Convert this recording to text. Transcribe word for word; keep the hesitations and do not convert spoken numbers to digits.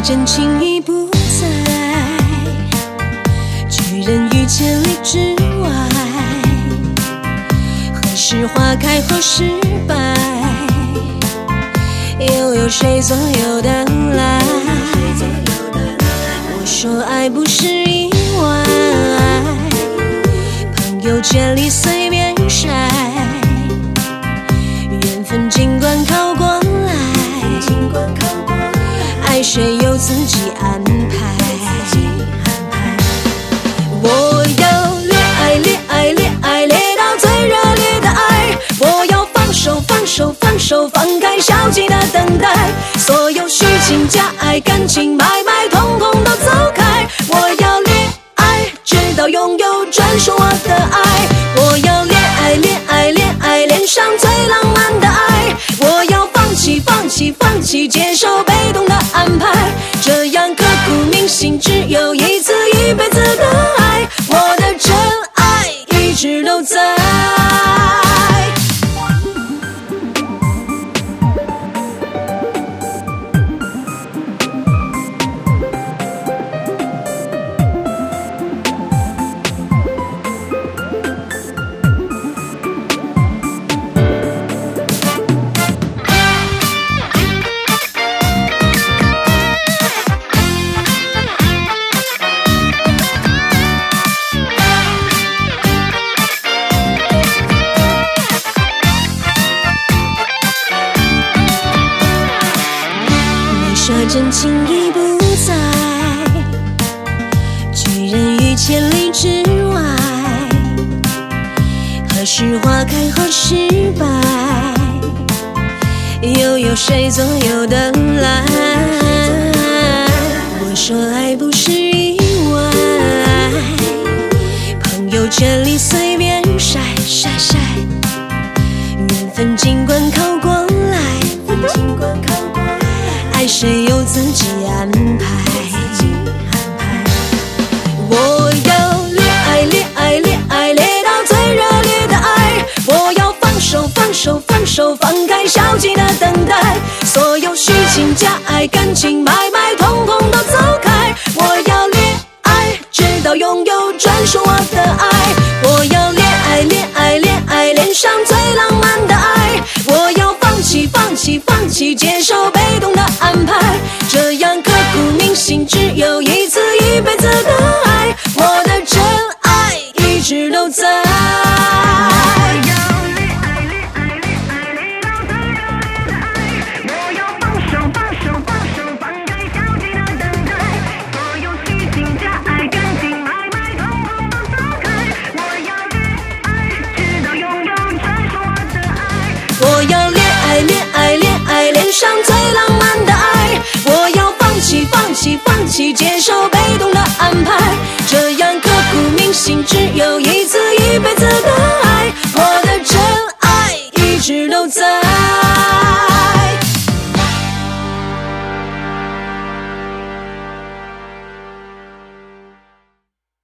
真情已不在，拒人于千里之外。何时花开何时败，又有谁左右的来？我说爱不是意外，朋友千里随便筛，缘分尽管靠过来，爱谁由自己安排。我要恋爱恋爱恋爱恋到最热烈的爱，我要放手放手放手放开消极的等待，所有虚情假爱感情买卖统统都走开。我要恋爱直到拥有专属我的爱，我要恋爱恋爱恋爱恋上最浪漫的爱，我要放弃放弃放弃接受被动的安排，这样刻骨铭心只有一次一辈子的爱，我的真爱一直都在。真情已不在，拒人于千里之外。何时花开何时败，又有谁左右的来？我说爱不是意外，朋友圈里随便晒晒晒，缘分尽管靠过来，尽管靠过来，爱谁由自己安排。我要恋爱恋爱恋爱恋到最热烈的爱，我要放手放手放手放开消极的等待，所有虚情假爱感情买卖统统都走开。我要恋爱直到拥有专属我的爱，我要恋爱恋爱恋爱恋上最浪漫的爱，我要放弃放弃放弃接受被动的安排，这样刻骨铭心只有一次一辈子的爱，我的真爱一直都在。我要恋爱恋爱恋爱恋上最浪漫的爱，我要放弃放弃放弃接受被动的安排，